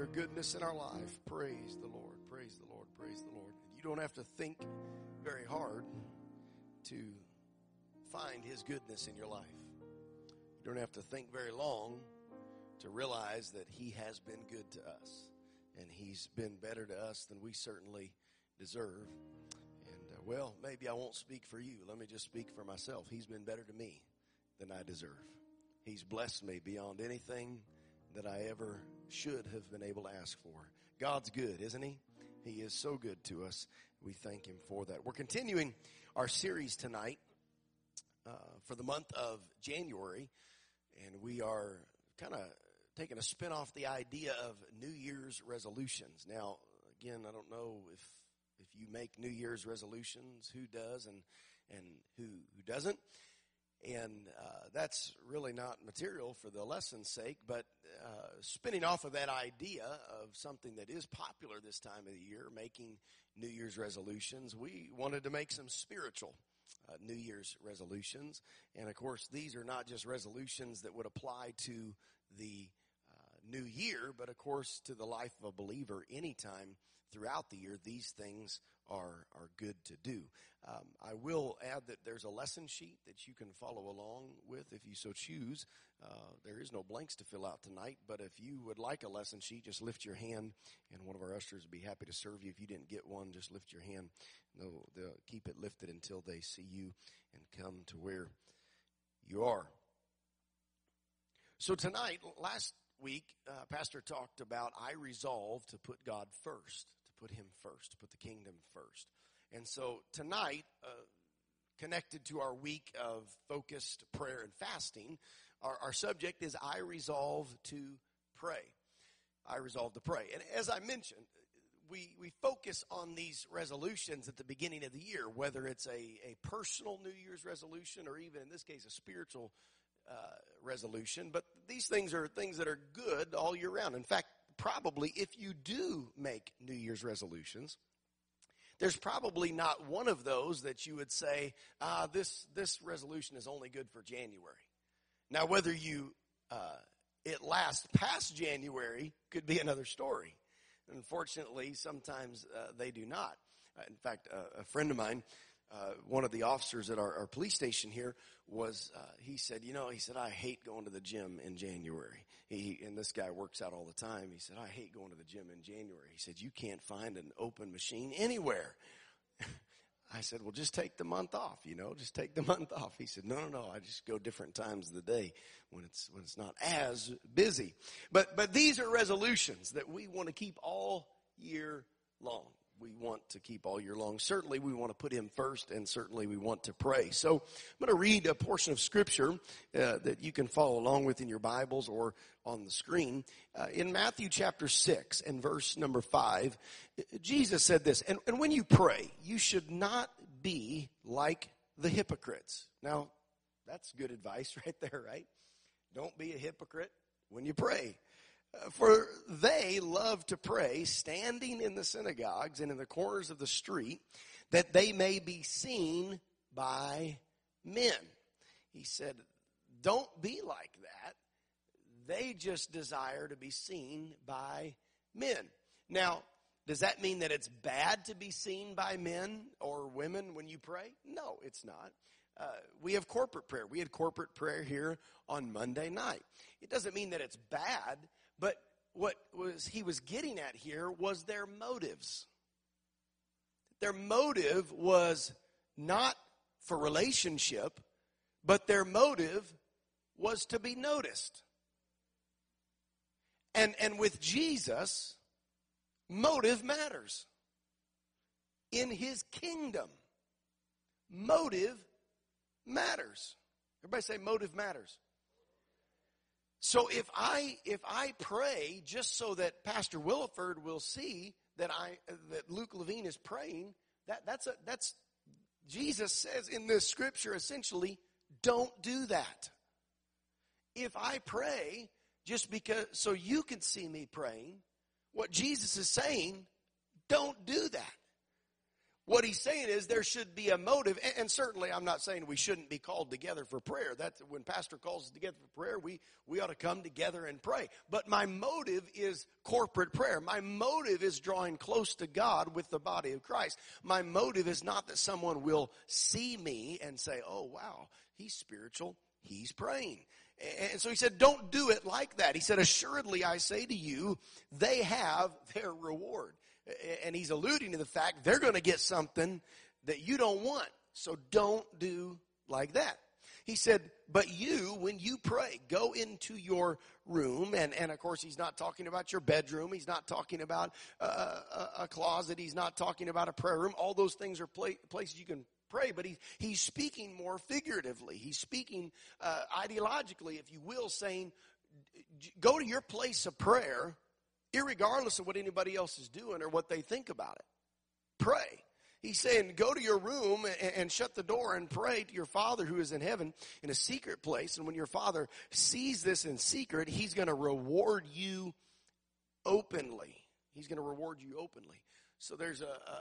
your goodness in our life. Praise the Lord, praise the Lord, praise the Lord. You don't have to think very hard to find His goodness in your life. You don't have to think very long to realize that He has been good to us. And He's been better to us than we certainly deserve. And, well, maybe I won't speak for you. Let me just speak for myself. He's been better to me than I deserve. He's blessed me beyond anything that I ever should have been able to ask for. God's good, isn't He? He is so good to us. We thank Him for that. We're continuing our series tonight for the month of January, and we are kind of taking a spin off the idea of New Year's resolutions. Now, again, I don't know if you make New Year's resolutions, who does and who doesn't. And that's really not material for the lesson's sake, but spinning off of that idea of something that is popular this time of the year, making New Year's resolutions, we wanted to make some spiritual New Year's resolutions. And, of course, these are not just resolutions that would apply to the new year, but, of course, to the life of a believer anytime throughout the year. These things are good to do. I will add that there's a lesson sheet that you can follow along with if you so choose. There is no blanks to fill out tonight, but if you would like a lesson sheet, just lift your hand, and one of our ushers would be happy to serve you. If you didn't get one, just lift your hand. They'll keep it lifted until they see you and come to where you are. So tonight, last week, Pastor talked about I resolve to put God first, to put Him first, to put the kingdom first. And so tonight, connected to our week of focused prayer and fasting, our subject is I resolve to pray. I resolve to pray. And as I mentioned, we focus on these resolutions at the beginning of the year, whether it's a personal New Year's resolution or even in this case a spiritual resolution. But these things are things that are good all year round. In fact, probably if you do make New Year's resolutions, there's probably not one of those that you would say, this resolution is only good for January. Now, whether it lasts past January could be another story. Unfortunately, sometimes they do not. In fact, a friend of mine, one of the officers at our police station here he said, I hate going to the gym in January. And this guy works out all the time. He said, I hate going to the gym in January. He said, you can't find an open machine anywhere. I said, well, just take the month off, just take the month off. He said, no, I just go different times of the day when it's not as busy. But these are resolutions that we want to keep all year long. We want to keep all year long. Certainly we want to put Him first, and certainly we want to pray. So I'm going to read a portion of Scripture that you can follow along with in your Bibles or on the screen. In Matthew chapter 6 and verse number 5, Jesus said this, and when you pray, you should not be like the hypocrites. Now, that's good advice right there, right? Don't be a hypocrite when you pray. For they love to pray standing in the synagogues and in the corners of the street, that they may be seen by men. He said, don't be like that. They just desire to be seen by men. Now, does that mean that it's bad to be seen by men or women when you pray? No, it's not. We have corporate prayer. We had corporate prayer here on Monday night. It doesn't mean that it's bad. But what he was getting at here was their motives. Their motive was not for relationship, but their motive was to be noticed. And with Jesus, motive matters. In His kingdom, motive matters. Everybody say motive matters. So if I pray just so that Pastor Williford will see that Luke Levine is praying, that's Jesus says in this scripture essentially, don't do that. If I pray just because so you can see me praying, what Jesus is saying, don't do that. What he's saying is there should be a motive, and certainly I'm not saying we shouldn't be called together for prayer. That's when pastor calls us together for prayer, we ought to come together and pray. But my motive is corporate prayer. My motive is drawing close to God with the body of Christ. My motive is not that someone will see me and say, oh wow, he's spiritual, he's praying. And so he said, don't do it like that. He said, assuredly I say to you, they have their reward. And he's alluding to the fact they're going to get something that you don't want. So don't do like that. He said, but you, when you pray, go into your room. And of course, he's not talking about your bedroom. He's not talking about a closet. He's not talking about a prayer room. All those things are places you can pray. But he's speaking more figuratively. He's speaking ideologically, if you will, saying, go to your place of prayer, irregardless of what anybody else is doing or what they think about it. Pray. He's saying, go to your room and shut the door and pray to your Father who is in heaven in a secret place. And when your Father sees this in secret, he's going to reward you openly. He's going to reward you openly. So there's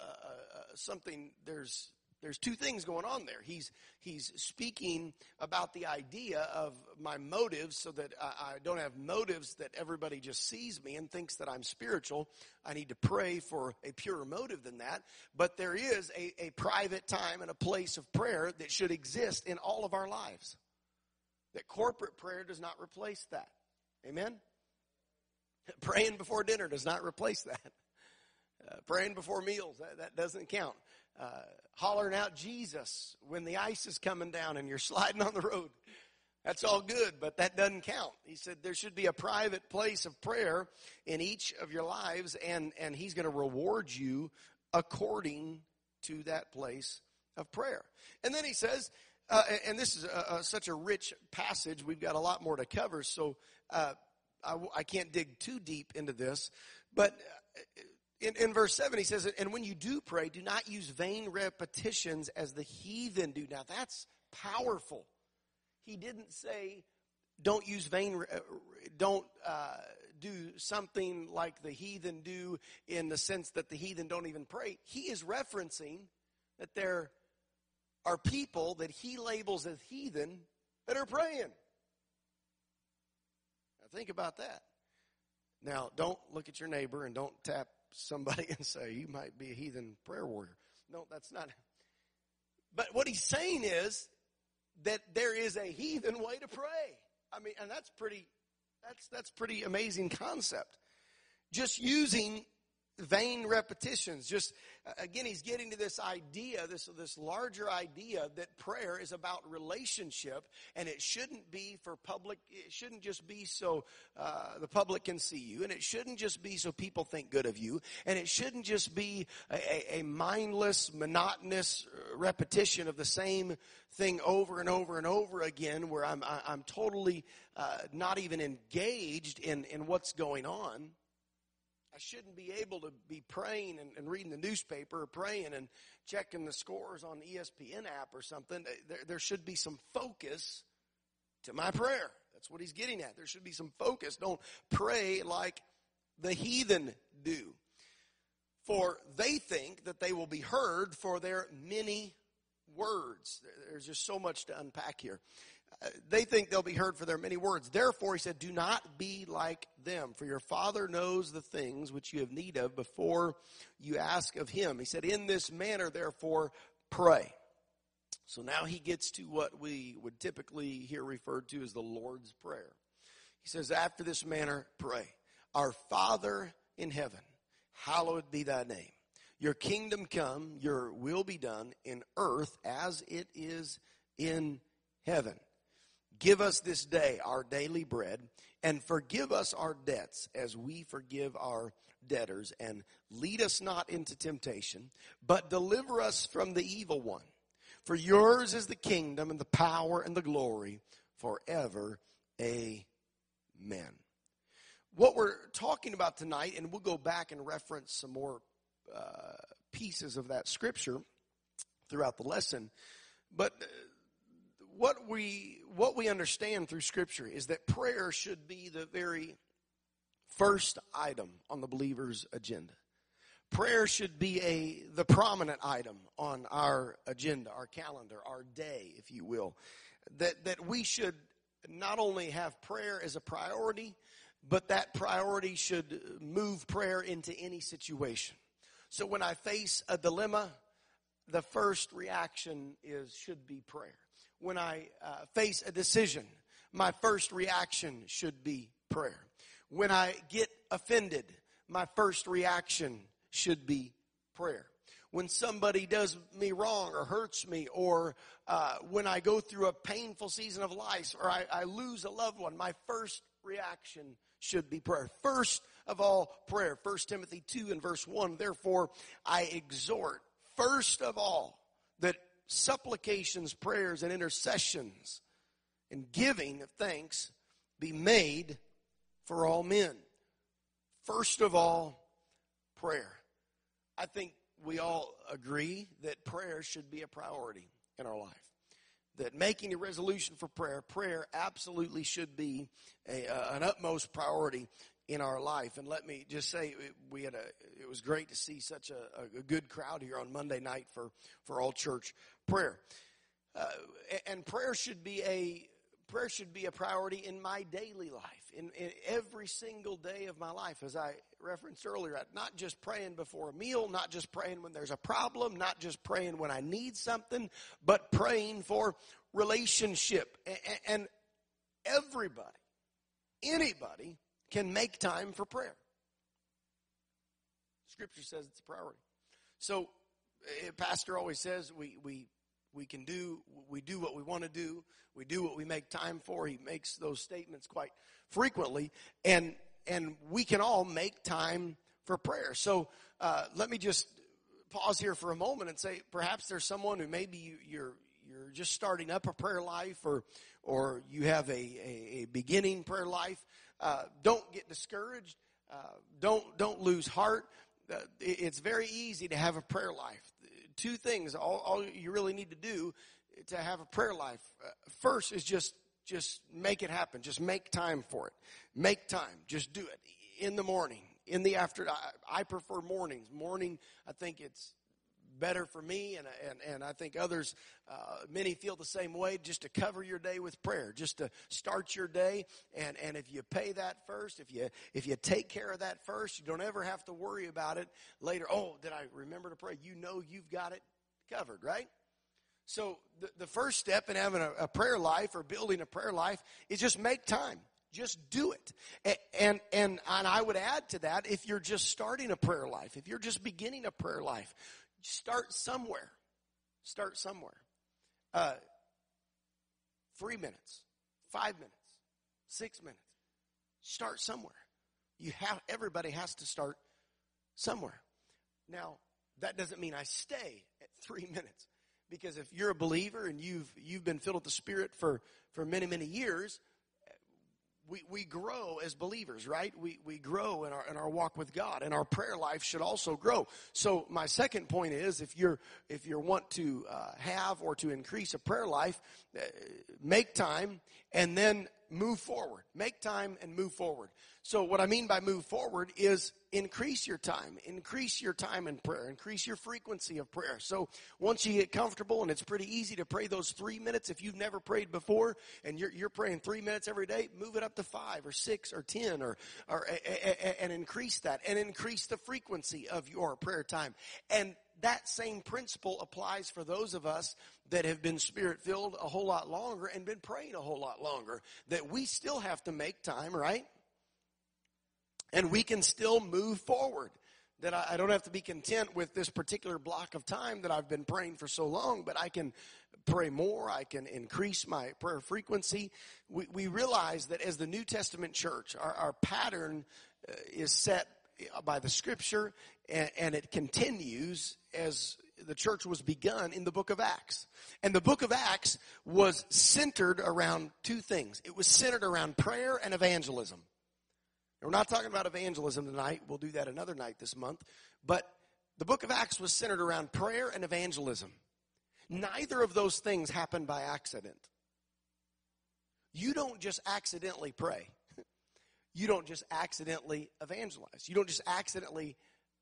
there's two things going on there. He's speaking about the idea of my motives, so that I don't have motives that everybody just sees me and thinks that I'm spiritual. I need to pray for a purer motive than that. But there is a private time and a place of prayer that should exist in all of our lives. That corporate prayer does not replace that. Amen? Praying before dinner does not replace that. Praying before meals, that doesn't count. Hollering out Jesus when the ice is coming down and you're sliding on the road, that's all good, but that doesn't count. He said there should be a private place of prayer in each of your lives, and he's going to reward you according to that place of prayer. And then he says, and this is such a rich passage, we've got a lot more to cover, so I can't dig too deep into this, but in verse 7, he says, and when you do pray, do not use vain repetitions as the heathen do. Now, that's powerful. He didn't say, don't use don't do something like the heathen do, in the sense that the heathen don't even pray. He is referencing that there are people that he labels as heathen that are praying. Now, think about that. Now, don't look at your neighbor and don't tap somebody and say, you might be a heathen prayer warrior. No, that's not. But what he's saying is that there is a heathen way to pray. I mean, and that's pretty amazing concept. Just using vain repetitions. Just, again, he's getting to this idea, this larger idea that prayer is about relationship, and it shouldn't be for public. It shouldn't just be so the public can see you, and it shouldn't just be so people think good of you, and it shouldn't just be a mindless, monotonous repetition of the same thing over and over and over again, where I'm totally not even engaged in what's going on. I shouldn't be able to be praying and reading the newspaper, or praying and checking the scores on the ESPN app or something. There should be some focus to my prayer. That's what he's getting at. There should be some focus. Don't pray like the heathen do. For they think that they will be heard for their many words. There's just so much to unpack here. They think they'll be heard for their many words. Therefore, he said, do not be like them, for your Father knows the things which you have need of before you ask of him. He said, in this manner, therefore, pray. So now he gets to what we would typically hear referred to as the Lord's Prayer. He says, after this manner, pray. Our Father in heaven, hallowed be thy name. Your kingdom come, your will be done in earth as it is in heaven. Give us this day our daily bread, and forgive us our debts as we forgive our debtors. And lead us not into temptation, but deliver us from the evil one. For yours is the kingdom and the power and the glory forever. Amen. What we're talking about tonight, and we'll go back and reference some more pieces of that scripture throughout the lesson, but what we understand through Scripture is that prayer should be the very first item on the believer's agenda. Prayer should be the prominent item on our agenda, our calendar, our day, if you will. That we should not only have prayer as a priority, but that priority should move prayer into any situation. So when I face a dilemma, the first reaction should be prayer. When I face a decision, my first reaction should be prayer. When I get offended, my first reaction should be prayer. When somebody does me wrong or hurts me, or when I go through a painful season of life, or I lose a loved one, my first reaction should be prayer. First of all, prayer. 1 Timothy 2 and verse 1, therefore I exhort, first of all, that supplications, prayers, and intercessions and giving of thanks be made for all men. First of all, prayer. I think we all agree that prayer should be a priority in our life. That making a resolution for prayer absolutely should be an utmost priority in our life. And let me just say, it was great to see such a good crowd here on Monday night for all church prayer. And prayer should be a priority in my daily life, in every single day of my life, as I referenced earlier. Not just praying before a meal, not just praying when there's a problem, not just praying when I need something, but praying for relationship. And everybody, anybody can make time for prayer. Scripture says it's a priority. So, Pastor always says we do what we want to do. We do what we make time for. He makes those statements quite frequently. And we can all make time for prayer. So let me just pause here for a moment and say, perhaps there's someone who maybe you're just starting up a prayer life, or you have a beginning prayer life. Don't get discouraged. Don't lose heart. It's very easy to have a prayer life. Two things, all you really need to do to have a prayer life. First is just make it happen. Just make time for it. Make time. Just do it. In the morning, in the afternoon. I prefer mornings. Morning, I think it's better for me, and I think others, many feel the same way, just to cover your day with prayer, just to start your day. And if you pay that first, if you take care of that first, you don't ever have to worry about it later. Oh, did I remember to pray? You know you've got it covered, right? So the first step in having a prayer life or building a prayer life is just make time. Just do it. And I would add to that, if you're just starting a prayer life, if you're just beginning a prayer life, start somewhere. Start somewhere. 3 minutes, 5 minutes, 6 minutes. Start somewhere. Everybody has to start somewhere. Now, that doesn't mean I stay at 3 minutes, because if you're a believer and you've been filled with the Spirit for many, many years, we grow as believers, right? We grow in our walk with God, and our prayer life should also grow. So my second point is, if you want to have or to increase a prayer life, make time and then move forward. Make time and move forward. So what I mean by move forward is increase your time in prayer, increase your frequency of prayer. So once you get comfortable, and it's pretty easy to pray those 3 minutes, if you've never prayed before and you're praying 3 minutes every day, move it up to 5 or 6 or 10 and increase that, and increase the frequency of your prayer time. And that same principle applies for those of us that have been Spirit-filled a whole lot longer and been praying a whole lot longer, that we still have to make time, right? And we can still move forward. That I don't have to be content with this particular block of time that I've been praying for so long, but I can pray more. I can increase my prayer frequency. We realize that as the New Testament church, our pattern is set by the Scripture, and it continues as the church was begun in the book of Acts. And the book of Acts was centered around two things. It was centered around prayer and evangelism. We're not talking about evangelism tonight. We'll do that another night this month. But the book of Acts was centered around prayer and evangelism. Neither of those things happened by accident. You don't just accidentally pray. You don't just accidentally evangelize. You don't just accidentally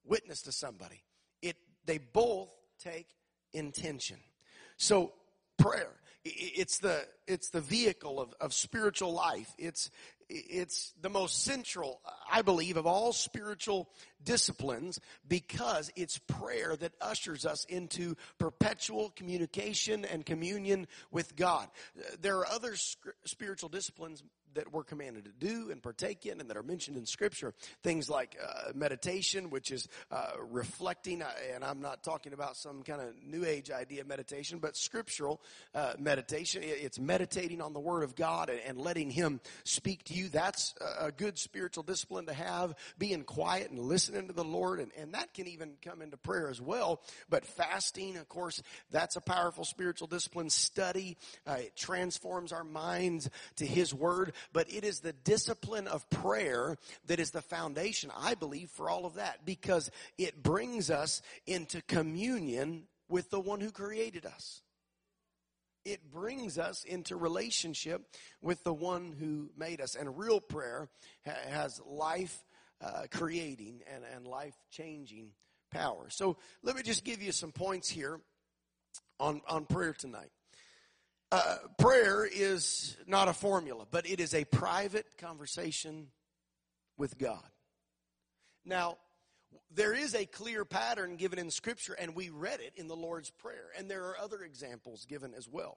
witness to somebody. They both take intention. So prayer, it's the vehicle of spiritual life. It's the most central, I believe, of all spiritual disciplines, because it's prayer that ushers us into perpetual communication and communion with God. There are other spiritual disciplines that we're commanded to do and partake in and that are mentioned in Scripture. Things like meditation, which is reflecting, and I'm not talking about some kind of New Age idea of meditation, but scriptural meditation. It's meditating on the Word of God and letting Him speak to you. That's a good spiritual discipline to have, being quiet and listening to the Lord, and that can even come into prayer as well. But fasting, of course, that's a powerful spiritual discipline. Study, it transforms our minds to His Word. But it is the discipline of prayer that is the foundation, I believe, for all of that, because it brings us into communion with the one who created us. It brings us into relationship with the one who made us. And real prayer has life creating and life changing power. So let me just give you some points here on prayer tonight. Prayer is not a formula, but it is a private conversation with God. Now, there is a clear pattern given in Scripture, and we read it in the Lord's Prayer. And there are other examples given as well.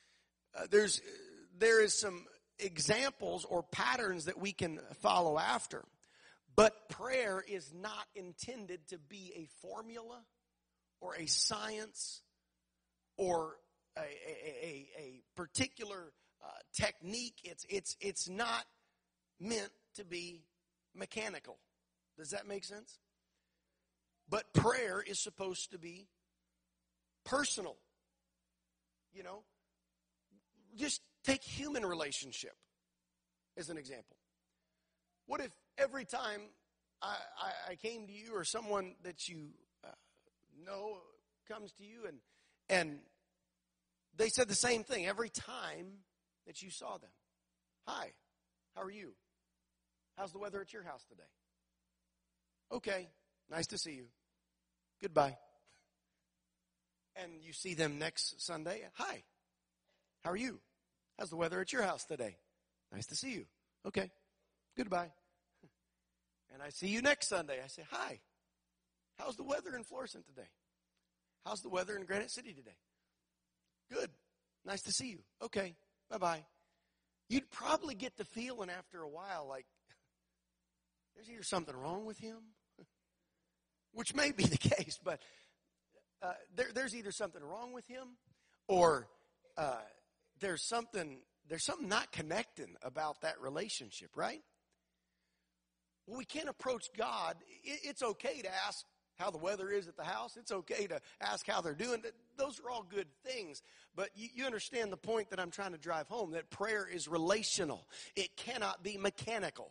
There is some examples or patterns that we can follow after. But prayer is not intended to be a formula or a science or a particular technique. It's not meant to be mechanical. Does that make sense? But prayer is supposed to be personal. You know, just take human relationship as an example. What if every time I came to you, or someone that you know comes to you, and they said the same thing every time that you saw them? Hi, how are you? How's the weather at your house today? Okay, nice to see you. Goodbye. And you see them next Sunday. Hi, how are you? How's the weather at your house today? Nice to see you. Okay, goodbye. And I see you next Sunday. I say, hi, how's the weather in Florissant today? How's the weather in Granite City today? Good. Nice to see you. Okay. Bye-bye. You'd probably get the feeling after a while like there's either something wrong with him, which may be the case, but there's either something wrong with him, or there's something not connecting about that relationship, right? Well, we can't approach God. It's okay to ask how the weather is at the house. It's okay to ask how they're doing. Those are all good things. But you understand the point that I'm trying to drive home, that prayer is relational. It cannot be mechanical.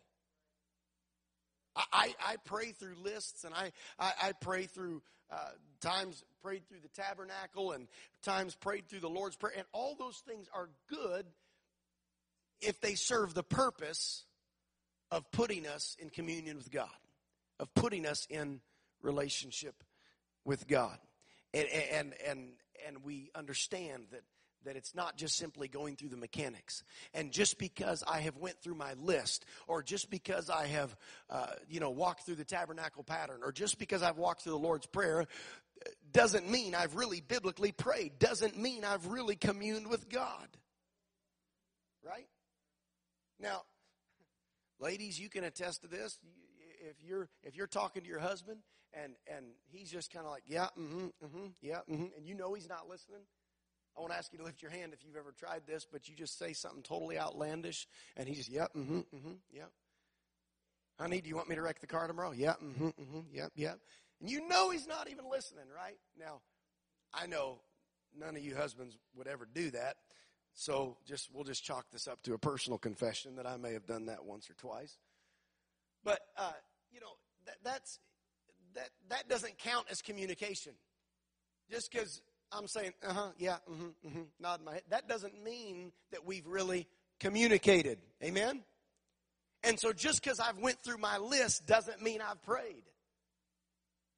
I pray through lists, and I pray through times prayed through the tabernacle and times prayed through the Lord's Prayer. And all those things are good if they serve the purpose of putting us in communion with God, of putting us in relationship with God. And we understand that it's not just simply going through the mechanics. And just because I have went through my list, or just because I have, walked through the tabernacle pattern, or just because I've walked through the Lord's Prayer, doesn't mean I've really biblically prayed. Doesn't mean I've really communed with God. Right? Now, ladies, you can attest to this. If you're talking to your husband and he's just kind of like, yeah, yeah, and you know he's not listening, I won't ask you to lift your hand if you've ever tried this, but you just say something totally outlandish, and he just, yep, yep. Honey, do you want me to wreck the car tomorrow? Yep, yep. And you know he's not even listening, right? Now, I know none of you husbands would ever do that, so we'll just chalk this up to a personal confession that I may have done that once or twice. But that doesn't count as communication. Just because I'm saying, yeah, nodding my head, that doesn't mean that we've really communicated. Amen? And so just because I've went through my list doesn't mean I've prayed.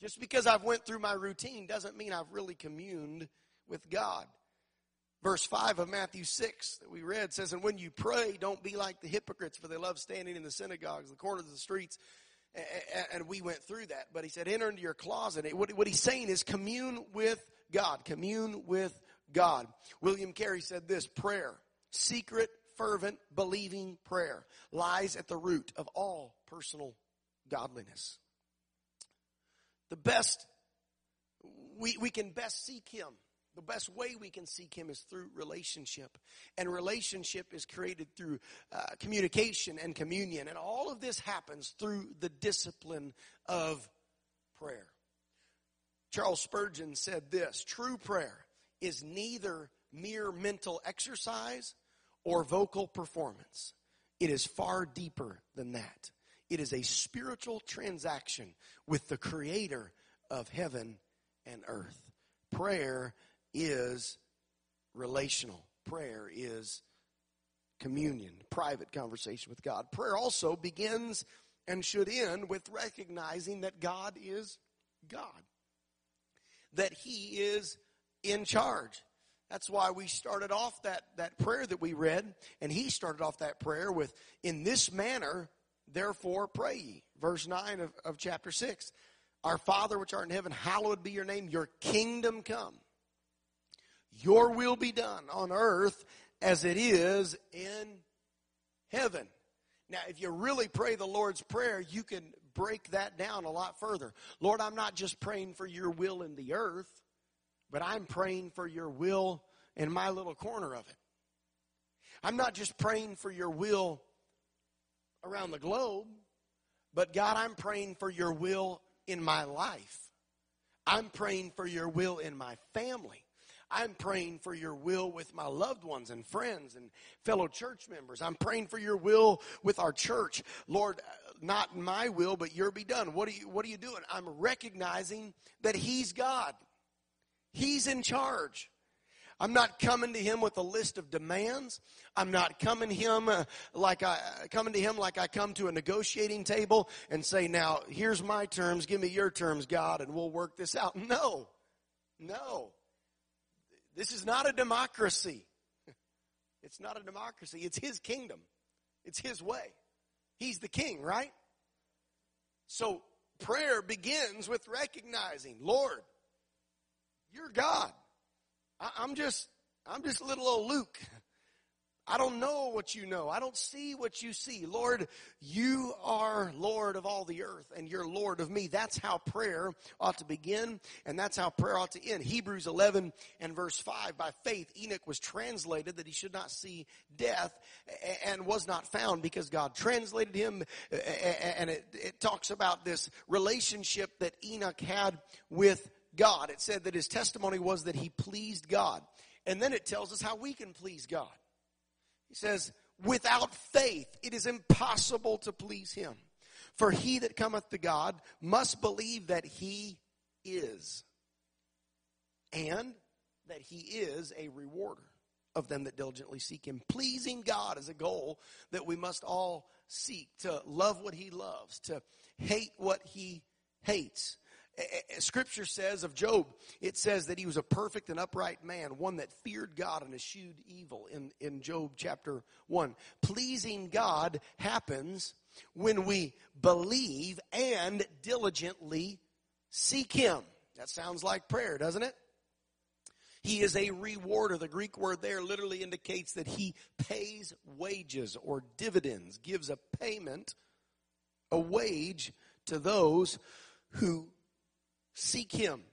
Just because I've went through my routine doesn't mean I've really communed with God. Verse 5 of Matthew 6 that we read says, and when you pray, don't be like the hypocrites, for they love standing in the synagogues, the corners of the streets. And we went through that. But he said, enter into your closet. What he's saying is commune with God. Commune with God. William Carey said this, prayer, secret, fervent, believing prayer, lies at the root of all personal godliness. The best, we can best seek Him. The best way we can seek Him is through relationship. And relationship is created through communication and communion. And all of this happens through the discipline of prayer. Charles Spurgeon said this, true prayer is neither mere mental exercise or vocal performance. It is far deeper than that. It is a spiritual transaction with the Creator of heaven and earth. Prayer is relational. Prayer is communion, private conversation with God. Prayer also begins and should end with recognizing that God is God, that He is in charge. That's why we started off that prayer that we read, and he started off that prayer with, in this manner, therefore pray ye. Verse 9 of chapter 6. Our Father which art in heaven, hallowed be your name. Your kingdom come. Your will be done on earth as it is in heaven. Now, if you really pray the Lord's Prayer, you can break that down a lot further. Lord, I'm not just praying for your will in the earth, but I'm praying for your will in my little corner of it. I'm not just praying for your will around the globe, but God, I'm praying for your will in my life. I'm praying for your will in my family. I'm praying for your will with my loved ones and friends and fellow church members. I'm praying for your will with our church. Lord, not my will, but your be done. What are you doing? I'm recognizing that He's God. He's in charge. I'm not coming to Him with a list of demands. I'm not coming to Him like I come to a negotiating table and say, now, here's my terms, give me your terms, God, and we'll work this out. No. This is not a democracy. It's not a democracy. It's His kingdom. It's His way. He's the king, right? So prayer begins with recognizing, Lord, you're God. I'm just little old Luke. I don't know what you know. I don't see what you see. Lord, you are Lord of all the earth, and you're Lord of me. That's how prayer ought to begin, and that's how prayer ought to end. Hebrews 11 and verse 5, by faith Enoch was translated that he should not see death, and was not found because God translated him. And it talks about this relationship that Enoch had with God. It said that his testimony was that he pleased God. And then it tells us how we can please God. He says, without faith, it is impossible to please Him. For he that cometh to God must believe that He is, and that He is a rewarder of them that diligently seek Him. Pleasing God is a goal that we must all seek, to love what He loves, to hate what He hates. Scripture says of Job, it says that he was a perfect and upright man, one that feared God and eschewed evil in Job chapter 1. Pleasing God happens when we believe and diligently seek Him. That sounds like prayer, doesn't it? He is a rewarder. The Greek word there literally indicates that He pays wages or dividends, gives a payment, a wage to those who seek Him.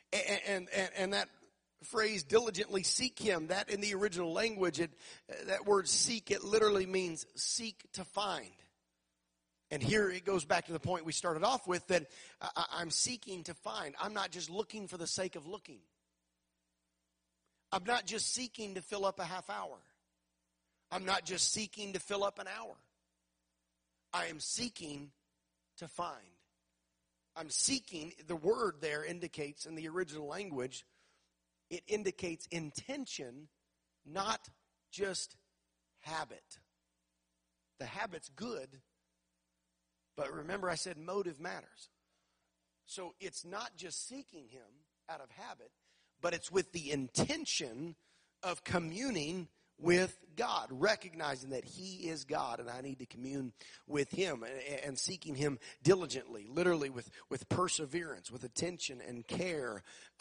And that phrase, diligently seek Him, that in the original language, that word seek, it literally means seek to find. And here it goes back to the point we started off with, that I'm seeking to find. I'm not just looking for the sake of looking. I'm not just seeking to fill up a half hour. I'm not just seeking to fill up an hour. I am seeking to find. I'm seeking, the word there indicates in the original language, it indicates intention, not just habit. The habit's good, but remember I said motive matters. So it's not just seeking him out of habit, but it's with the intention of communing with God, recognizing that he is God and I need to commune with him, and seeking him diligently, literally with perseverance, with attention and care,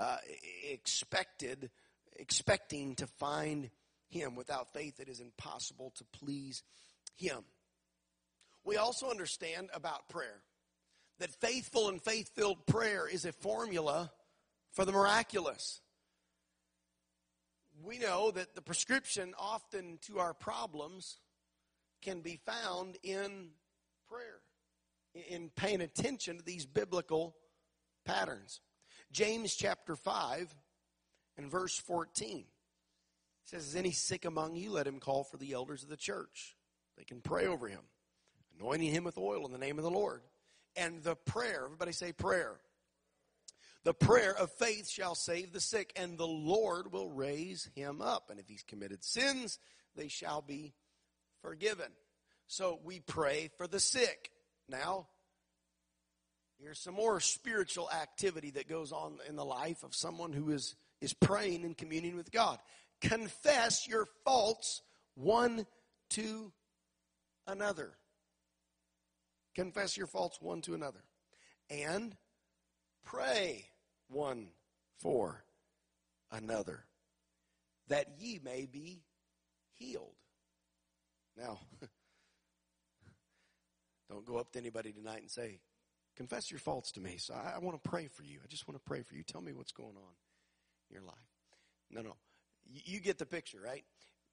expecting to find him. Without faith, it is impossible to please him. We also understand about prayer that faithful and faith-filled prayer is a formula for the miraculous. We know that the prescription often to our problems can be found in prayer, in paying attention to these biblical patterns. James chapter 5 and verse 14 says, "Is any sick among you? Let him call for the elders of the church. They can pray over him, anointing him with oil in the name of the Lord. And the prayer," everybody say prayer. "The prayer of faith shall save the sick, and the Lord will raise him up. And if he's committed sins, they shall be forgiven." So we pray for the sick. Now, here's some more spiritual activity that goes on in the life of someone who is praying and communing with God. Confess your faults one to another. Confess your faults one to another. And pray one for another, that ye may be healed. Now, don't go up to anybody tonight and say, "Confess your faults to me, so I want to pray for you. I just want to pray for you. Tell me what's going on in your life." No. You get the picture, right?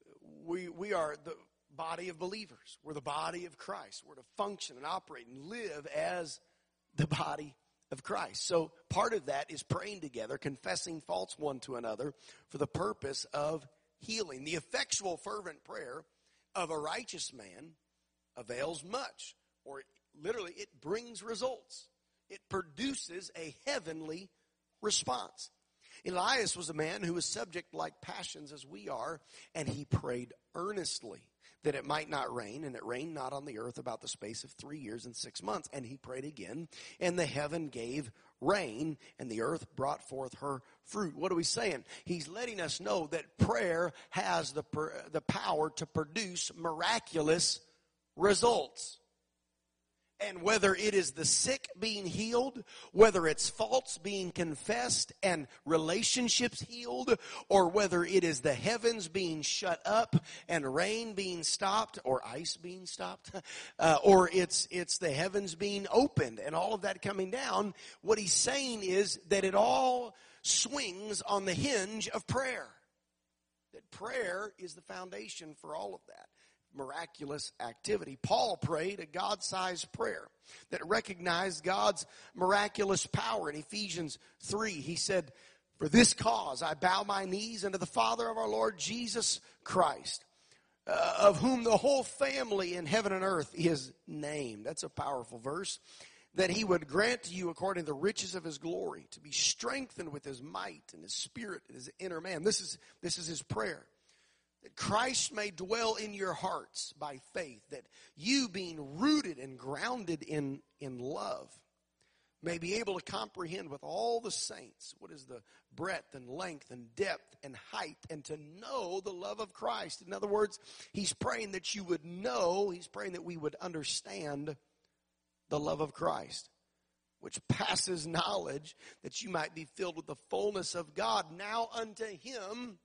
We are the body of believers. We're the body of Christ. We're to function and operate and live as the body of Christ. So part of that is praying together, confessing faults one to another for the purpose of healing. The effectual fervent prayer of a righteous man avails much, or literally it brings results. It produces a heavenly response. Elias was a man who was subject like passions as we are, and he prayed earnestly that it might not rain, and it rained not on the earth about the space of 3 years and 6 months. And he prayed again, and the heaven gave rain, and the earth brought forth her fruit. What are we saying? He's letting us know that prayer has the power to produce miraculous results. And whether it is the sick being healed, whether it's faults being confessed and relationships healed, or whether it is the heavens being shut up and rain being stopped, or ice being stopped, or it's the heavens being opened and all of that coming down, what he's saying is that it all swings on the hinge of prayer. That prayer is the foundation for all of that miraculous activity. Paul prayed a God-sized prayer that recognized God's miraculous power. In Ephesians 3, he said, "For this cause I bow my knees unto the Father of our Lord Jesus Christ, of whom the whole family in heaven and earth is named." That's a powerful verse. "That he would grant to you according to the riches of his glory, to be strengthened with his might and his spirit and his inner man." This is his prayer. "That Christ may dwell in your hearts by faith, that you being rooted and grounded in love, may be able to comprehend with all the saints what is the breadth and length and depth and height, and to know the love of Christ." In other words, he's praying that you would know, he's praying that we would understand the love of Christ, which passes knowledge, that you might be filled with the fullness of God. Now unto him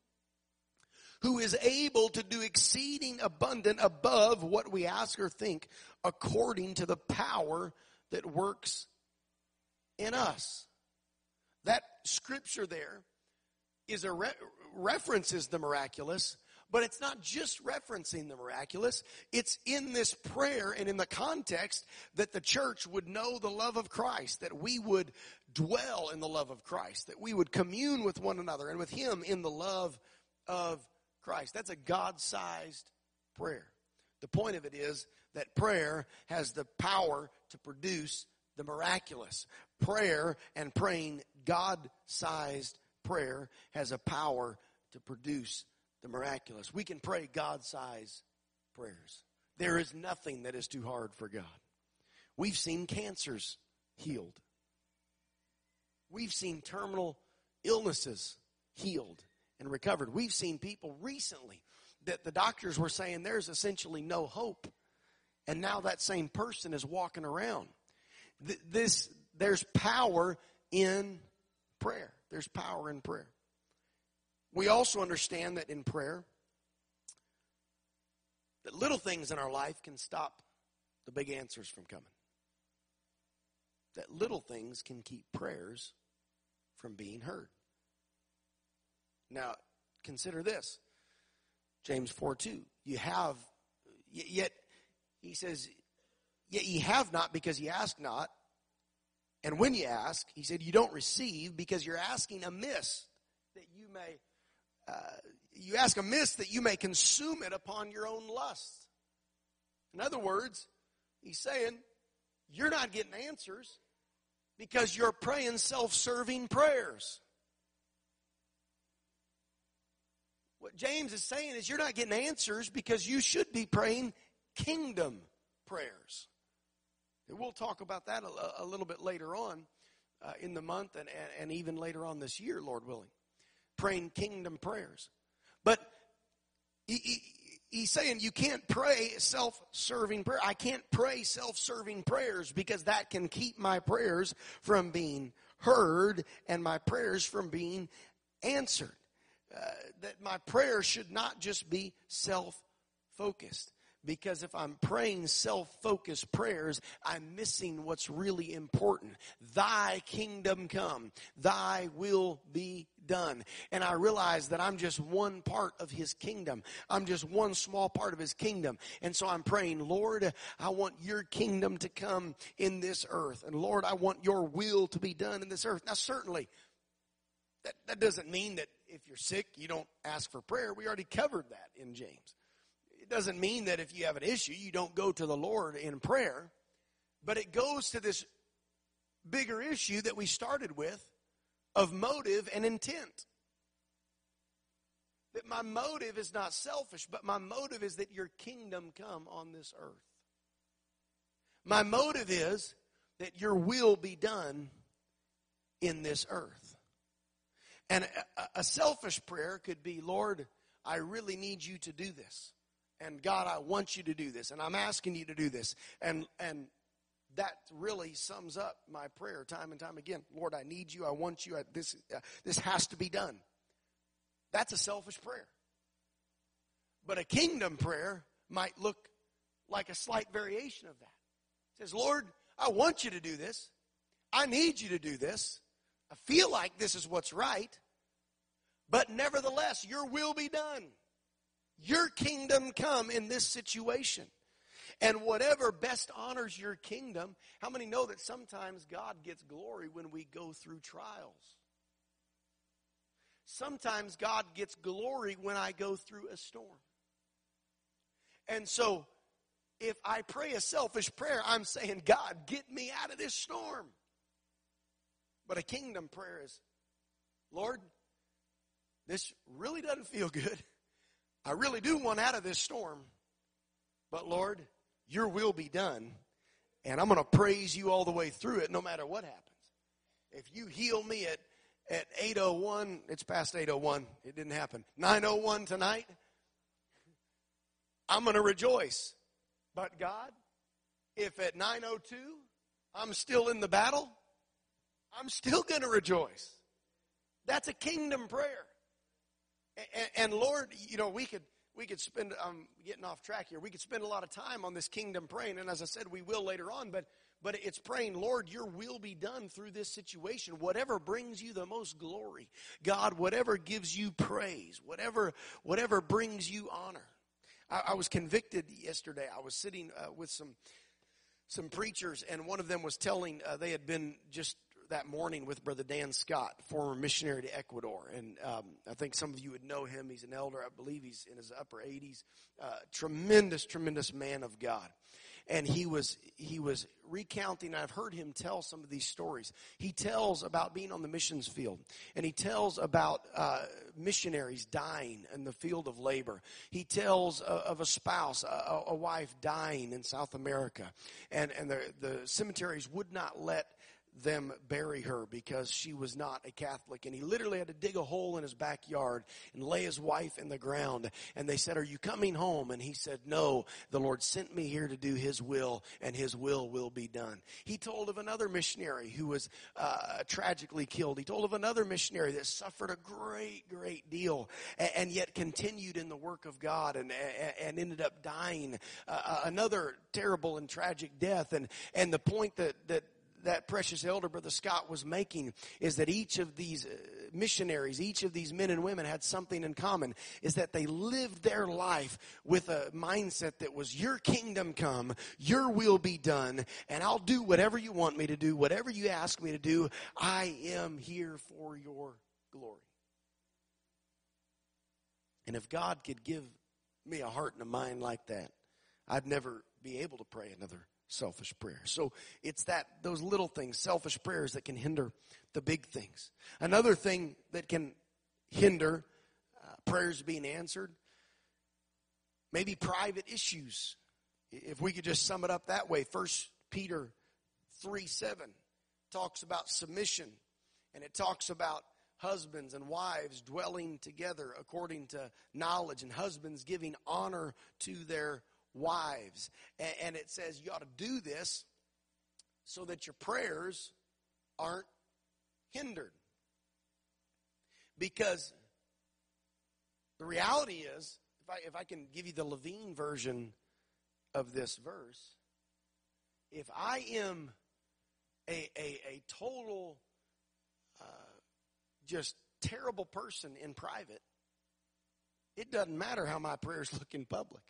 who is able to do exceeding abundant above what we ask or think, according to the power that works in us. That scripture there is references the miraculous, but it's not just referencing the miraculous. It's in this prayer and in the context that the church would know the love of Christ, that we would dwell in the love of Christ, that we would commune with one another and with him in the love of Christ. That's a God-sized prayer. The point of it is that prayer has the power to produce the miraculous. Prayer and praying God-sized prayer has a power to produce the miraculous. We can pray God-sized prayers. There is nothing that is too hard for God. We've seen cancers healed. We've seen terminal illnesses healed and recovered. We've seen people recently that the doctors were saying there's essentially no hope. And now that same person is walking around. There's power in prayer. There's power in prayer. We also understand that in prayer, that little things in our life can stop the big answers from coming. That little things can keep prayers from being heard. Now, consider this. James 4:2. Yet, he says, yet ye have not because ye ask not. And when ye ask, he said, you don't receive because you're asking amiss, that you may, you ask amiss that you may consume it upon your own lust. In other words, he's saying, you're not getting answers because you're praying self-serving prayers. What James is saying is you're not getting answers because you should be praying kingdom prayers. And we'll talk about that a little bit later on in the month and even later on this year, Lord willing. Praying kingdom prayers. But he's saying you can't pray self-serving prayer. I can't pray self-serving prayers because that can keep my prayers from being heard and my prayers from being answered. That my prayer should not just be self-focused. Because if I'm praying self-focused prayers, I'm missing what's really important. Thy kingdom come. Thy will be done. And I realize that I'm just one part of his kingdom. I'm just one small part of his kingdom. And so I'm praying, Lord, I want your kingdom to come in this earth. And Lord, I want your will to be done in this earth. Now certainly, that doesn't mean that if you're sick, you don't ask for prayer. We already covered that in James. It doesn't mean that if you have an issue, you don't go to the Lord in prayer. But it goes to this bigger issue that we started with of motive and intent. That my motive is not selfish, but my motive is that your kingdom come on this earth. My motive is that your will be done in this earth. And a selfish prayer could be, Lord, I really need you to do this. And God, I want you to do this. And I'm asking you to do this. And that really sums up my prayer time and time again. Lord, I need you. I want you. This has to be done. That's a selfish prayer. But a kingdom prayer might look like a slight variation of that. It says, Lord, I want you to do this. I need you to do this. I feel like this is what's right. But nevertheless, your will be done. Your kingdom come in this situation. And whatever best honors your kingdom, how many know that sometimes God gets glory when we go through trials? Sometimes God gets glory when I go through a storm. And so, if I pray a selfish prayer, I'm saying, God, get me out of this storm. But a kingdom prayer is, Lord, this really doesn't feel good. I really do want out of this storm. But Lord, your will be done. And I'm going to praise you all the way through it no matter what happens. If you heal me at 8:01, it's past 8:01. It didn't happen. 9:01 tonight, I'm going to rejoice. But God, if at 9:02 I'm still in the battle, I'm still going to rejoice. That's a kingdom prayer. And Lord, you know, we could spend, I'm getting off track here. We could spend a lot of time on this kingdom praying. And as I said, we will later on. But it's praying, Lord, your will be done through this situation. Whatever brings you the most glory. God, whatever gives you praise. Whatever brings you honor. I was convicted yesterday. I was sitting with some preachers, and one of them was telling, they had been just that morning with Brother Dan Scott, former missionary to Ecuador. And I think some of you would know him. He's an elder. I believe he's in his upper 80s. Tremendous man of God. And he was recounting, I've heard him tell some of these stories. He tells about being on the missions field. And he tells about missionaries dying in the field of labor. He tells of a spouse, a wife dying in South America. And the cemeteries would not let them bury her because she was not a Catholic. And he literally had to dig a hole in his backyard and lay his wife in the ground. And they said, "Are you coming home?" And he said, "No, the Lord sent me here to do His will, and His will be done." He told of another missionary who was tragically killed. He told of another missionary that suffered a great deal and yet continued in the work of God and ended up dying another terrible and tragic death. And the point that precious elder, Brother Scott, was making is that each of these missionaries, each of these men and women had something in common, is that they lived their life with a mindset that was, your kingdom come, your will be done, and I'll do whatever you want me to do, whatever you ask me to do. I am here for your glory. And if God could give me a heart and a mind like that, I'd never be able to pray another selfish prayer. So it's those little things, selfish prayers, that can hinder the big things. Another thing that can hinder prayers being answered, maybe private issues. If we could just sum it up that way, 1 Peter 3:7 talks about submission, and it talks about husbands and wives dwelling together according to knowledge, and husbands giving honor to their wives. And it says you ought to do this so that your prayers aren't hindered. Because the reality is, if I can give you the Levine version of this verse, if I am a total just terrible person in private, it doesn't matter how my prayers look in public.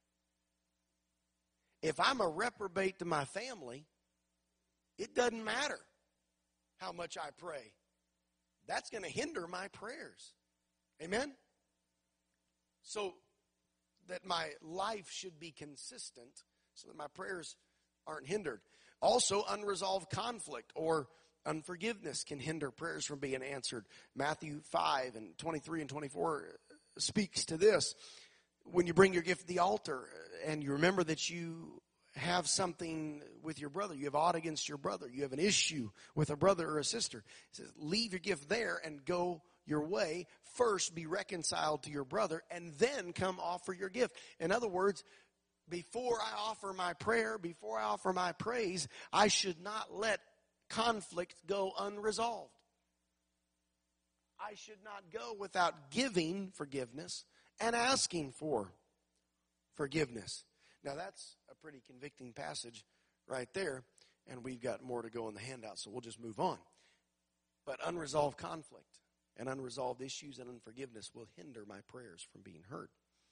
If I'm a reprobate to my family, it doesn't matter how much I pray. That's going to hinder my prayers. Amen? So that my life should be consistent so that my prayers aren't hindered. Also, unresolved conflict or unforgiveness can hinder prayers from being answered. Matthew 5 and 23 and 24 speaks to this. When you bring your gift to the altar and you remember that you have something with your brother, you have aught against your brother, you have an issue with a brother or a sister, it says, leave your gift there and go your way. First be reconciled to your brother and then come offer your gift. In other words, before I offer my prayer, before I offer my praise, I should not let conflict go unresolved. I should not go without giving forgiveness and asking for forgiveness. Now that's a pretty convicting passage right there, and we've got more to go in the handout, so we'll just move on. But unresolved conflict and unresolved issues and unforgiveness will hinder my prayers from being heard.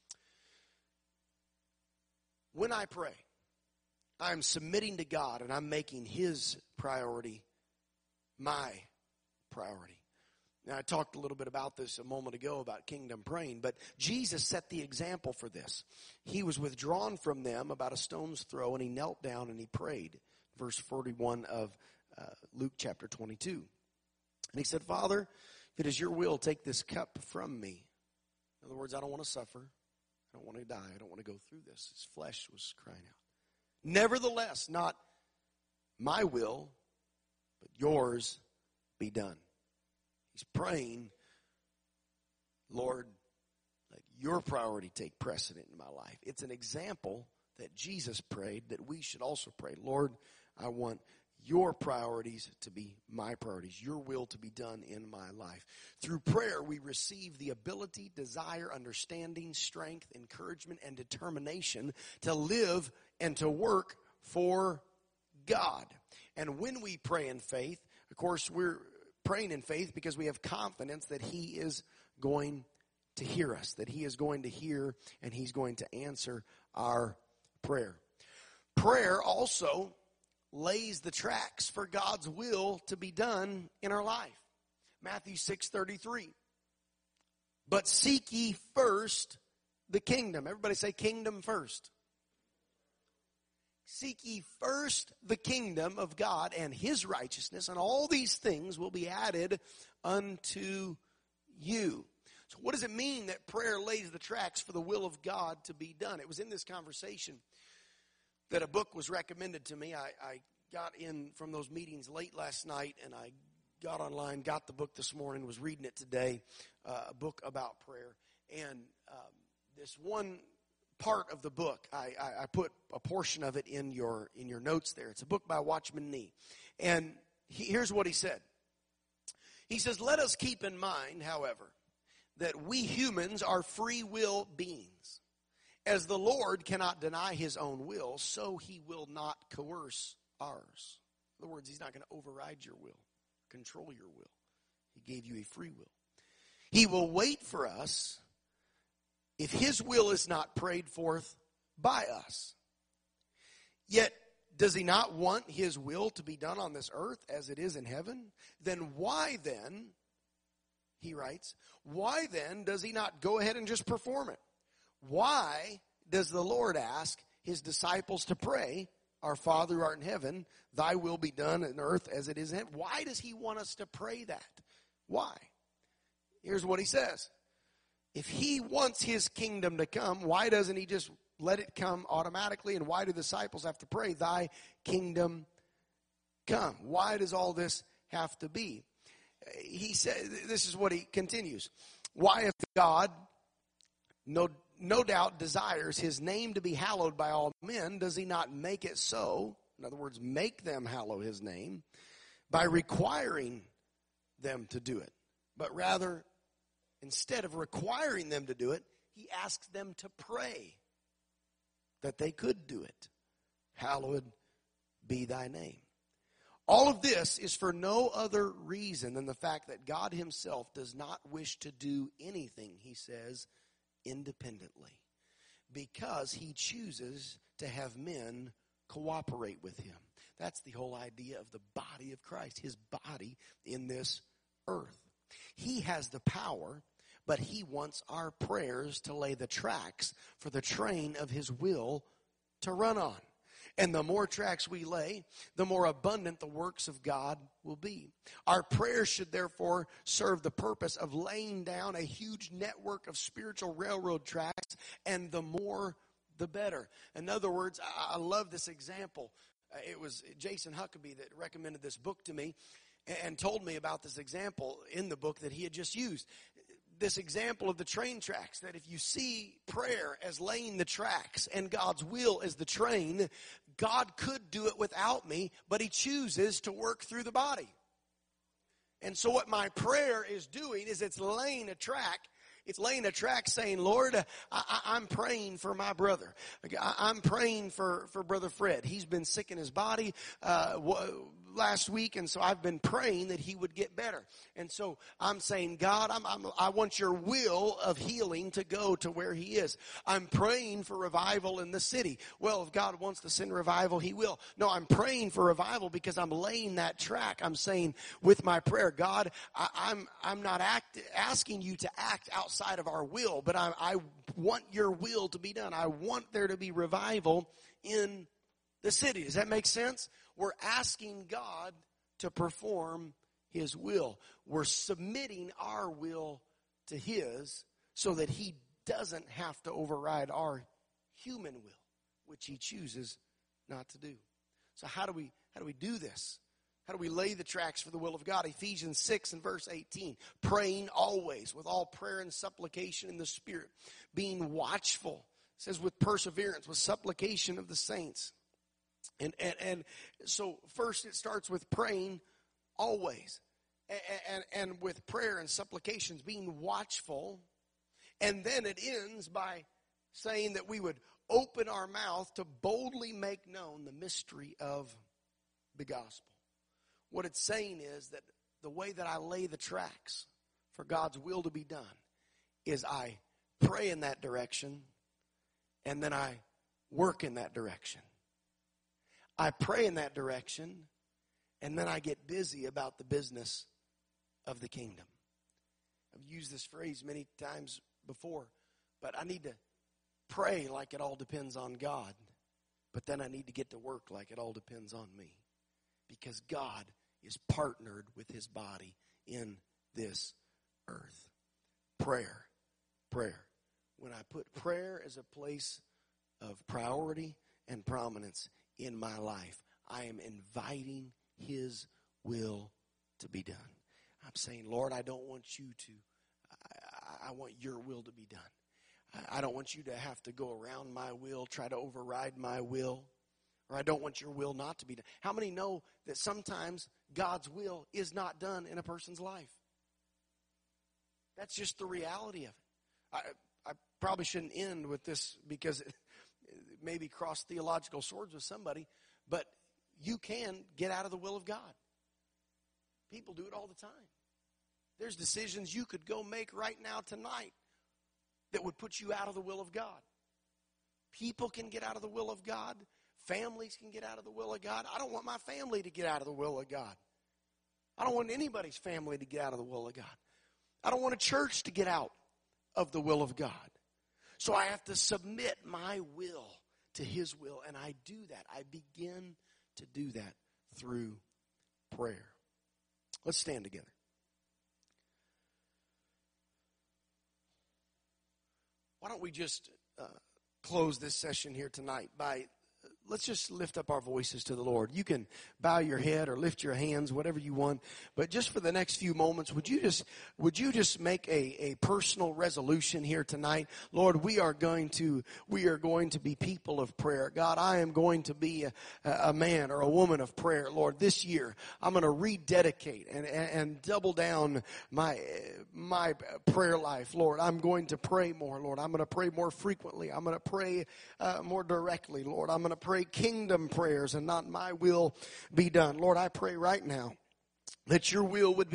When I pray, I'm submitting to God and I'm making His priority my priority. Now, I talked a little bit about this a moment ago about kingdom praying, but Jesus set the example for this. He was withdrawn from them about a stone's throw, and He knelt down and He prayed. Verse 41 of Luke chapter 22. And He said, Father, if it is your will, take this cup from me. In other words, I don't want to suffer. I don't want to die. I don't want to go through this. His flesh was crying out. Nevertheless, not my will, but yours be done. He's praying, Lord, let your priority take precedent in my life. It's an example that Jesus prayed that we should also pray. Lord, I want your priorities to be my priorities, your will to be done in my life. Through prayer, we receive the ability, desire, understanding, strength, encouragement, and determination to live and to work for God. And when we pray in faith, of course, we're praying in faith because we have confidence that He is going to hear us, that He is going to hear and He's going to answer our prayer. Prayer also lays the tracks for God's will to be done in our life. Matthew 6:33. But seek ye first the kingdom. Everybody say kingdom first. Seek ye first the kingdom of God and His righteousness, and all these things will be added unto you. So what does it mean that prayer lays the tracks for the will of God to be done? It was in this conversation that a book was recommended to me. I got in from those meetings late last night, and I got online, got the book this morning, was reading it today, a book about prayer. And this one part of the book, I put a portion of it in your notes there. It's a book by Watchman Nee. And here's what he said. He says, "Let us keep in mind, however, that we humans are free will beings. As the Lord cannot deny his own will, so he will not coerce ours." In other words, he's not going to override your will, control your will. He gave you a free will. He will wait for us if his will is not prayed forth by us. Yet, does he not want his will to be done on this earth as it is in heaven? Then why then, he writes, why then does he not go ahead and just perform it? Why does the Lord ask his disciples to pray, "Our Father who art in heaven, thy will be done on earth as it is in heaven"? Why does he want us to pray that? Why? Here's what he says. If he wants his kingdom to come, why doesn't he just let it come automatically? And why do the disciples have to pray, "Thy kingdom come"? Why does all this have to be? He said, this is what he continues. Why, if God no doubt desires his name to be hallowed by all men, does he not make it so? In other words, make them hallow his name by requiring them to do it. But rather, instead of requiring them to do it, he asks them to pray that they could do it. Hallowed be thy name. All of this is for no other reason than the fact that God himself does not wish to do anything, he says, independently, because he chooses to have men cooperate with him. That's the whole idea of the body of Christ, his body in this earth. He has the power, but he wants our prayers to lay the tracks for the train of his will to run on. And the more tracks we lay, the more abundant the works of God will be. Our prayers should therefore serve the purpose of laying down a huge network of spiritual railroad tracks, and the more, the better. In other words, I love this example. It was Jason Huckabee that recommended this book to me and told me about this example in the book that he had just used. This example of the train tracks, that if you see prayer as laying the tracks and God's will as the train, God could do it without me, but he chooses to work through the body. And so what my prayer is doing is it's laying a track. It's laying a track saying, "Lord, I'm praying for my brother. I'm praying for Brother Fred. He's been sick in his body last week, and so I've been praying that he would get better. And so I'm saying, God, I want your will of healing to go to where he is. I'm praying for revival in the city. Well, if God wants to send revival, he will. No, I'm praying for revival because I'm laying that track. I'm saying with my prayer, God, I'm not asking you to act outside of our will, but I want your will to be done. I want there to be revival in the city." Does that make sense? We're asking God to perform his will. We're submitting our will to his so that he doesn't have to override our human will, which he chooses not to do. So how do we do this? How do we lay the tracks for the will of God? Ephesians 6 and verse 18. Praying always with all prayer and supplication in the Spirit. Being watchful. It says with perseverance, with supplication of the saints. And so first it starts with praying always. And with prayer and supplications, being watchful. And then it ends by saying that we would open our mouth to boldly make known the mystery of the gospel. What it's saying is that the way that I lay the tracks for God's will to be done is I pray in that direction, and then I work in that direction. I pray in that direction, and then I get busy about the business of the kingdom. I've used this phrase many times before, but I need to pray like it all depends on God, but then I need to get to work like it all depends on me, because God is partnered with his body in this earth. Prayer. When I put prayer as a place of priority and prominence in my life, I am inviting His will to be done. I'm saying, Lord, I don't want you to, I want your will to be done. I don't want you to have to go around my will, try to override my will, or I don't want your will not to be done. How many know that sometimes God's will is not done in a person's life? That's just the reality of it. I probably shouldn't end with this because it maybe cross theological swords with somebody, but you can get out of the will of God. People do it all the time. There's decisions you could go make right now tonight that would put you out of the will of God. People can get out of the will of God. Families can get out of the will of God. I don't want my family to get out of the will of God. I don't want anybody's family to get out of the will of God. I don't want a church to get out of the will of God. So I have to submit my will to His will, and I do that. I begin to do that through prayer. Let's stand together. Why don't we just close this session here tonight by, let's just lift up our voices to the Lord. You can bow your head or lift your hands, whatever you want. But just for the next few moments, would you just make a personal resolution here tonight? Lord, we are going to be people of prayer. God, I am going to be a man or a woman of prayer. Lord, this year I'm going to rededicate and double down my prayer life. Lord, I'm going to pray more. Lord, I'm going to pray more frequently. I'm going to pray more directly. Lord, I'm going to pray kingdom prayers and not my will be done. Lord, I pray right now that your will would be